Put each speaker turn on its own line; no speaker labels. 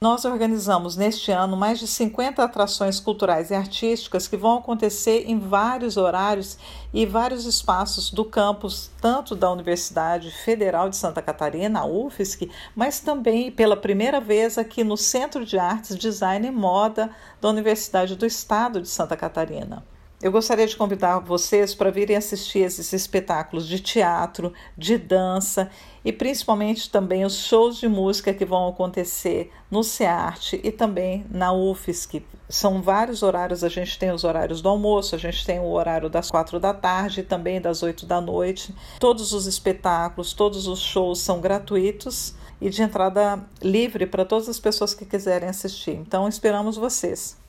Nós organizamos neste ano mais de 50 atrações culturais e artísticas que vão acontecer em vários horários e vários espaços do campus, tanto da Universidade Federal de Santa Catarina, a UFSC, mas também pela primeira vez aqui no Centro de Artes, Design e Moda da Universidade do Estado de Santa Catarina. Eu gostaria de convidar vocês para virem assistir esses espetáculos de teatro, de dança e principalmente também os shows de música que vão acontecer no SEART e também na UFSC. São vários horários, a gente tem os horários do almoço, a gente tem o horário das 4 da tarde e também das 8 da noite. Todos os espetáculos, todos os shows são gratuitos e de entrada livre para todas as pessoas que quiserem assistir. Então esperamos vocês.